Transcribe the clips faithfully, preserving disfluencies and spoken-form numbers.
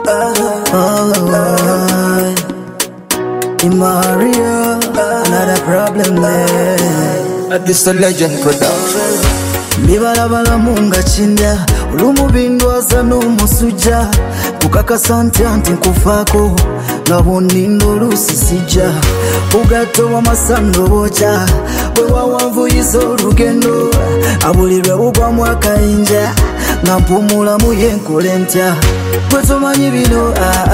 Oh, in Mario, another problem there. This a legend production. Bibalabala munga chinda olumubindwaza n'omusujja kukakasa ntya nti nkufaako nga bunindo lusisijja bugatto w'amasando bokya bwe wawanvuyiza olugendo abulirwe bugwamu akayinja nga mpumulamu yenkole ntya bwe tomanyi bino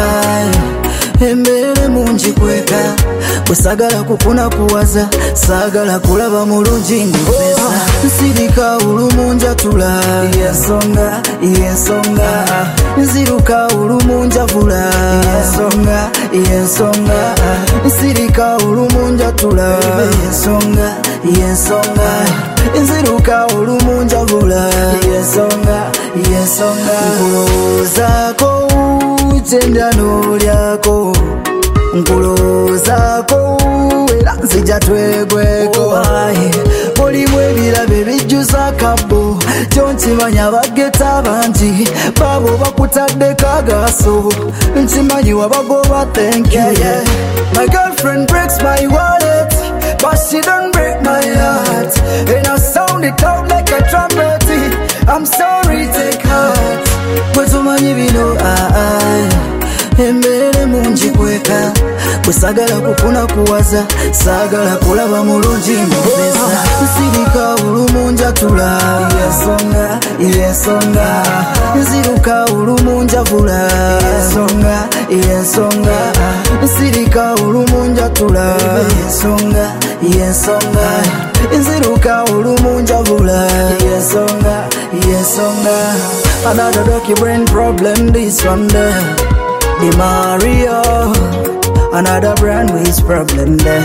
embeere mungi kweka bwe saagala kukunakuwaza saagala kulaba mulungi ngupesa nsirika ulumu njatula yensonga yensonga nziruka ulumu njavula yensonga yensonga nsirika ulumu njatula yensonga yensonga nziruka ulumu njavula yensonga yensonga nkulowoozako tenda n'olyako nkulowoozako era nzija twegweko mulimu ebirabe bijjuza akabbo kyo nkimanya bageta bangi baabo bakutaddeko agaaso nkimanyi wabagoba thank you yeah, yeah. My girlfriend breaks my wallet but she don't break my heart and I sound it out like a trumpet. I'm sorry, take heart bwe tumanyi bino embeere mungi kweka bwe saagala kukunakuwaza saagala kulaba mulungi ngupesa nsirika ulumu njatula yensonga yensonga nziruka ulumu njavula yensonga yensonga nsirika ulumu njatula yensonga yensonga nziruka ulumu njavula yensonga yensonga another dirty brain problem this one there. The Mario, another brand with problem there.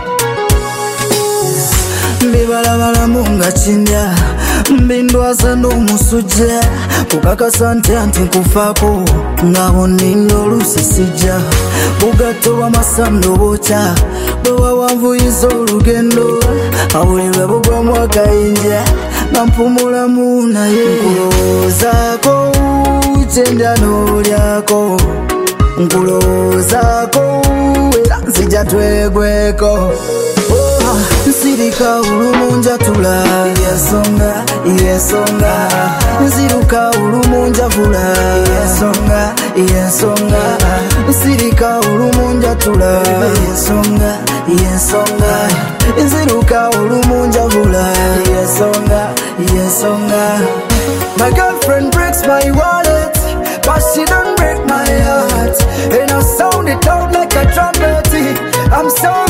Bibalabala munga chinda mbindwaza n'omusujja kukakasa ntya nti nkufaako nga bunindo lusisijja bugatto bw'amasando bokya bwe wawanvuyiza olugendo abulirwe bugwamu akayinja nga mpumulamu naye nkulowoozaako tenda n'olyako nkulowoozako era nzija twegweko nsirika ulumu njatula yensonga yensonga nziruka ulumu njavula yensonga yensonga nsirika ulumu njatula yensonga yensonga nziruka ulumu njavula yensonga yensonga. My girlfriend breaks my wallet but she don't break my heart and I sound it out like a trumpet. I'm sorry.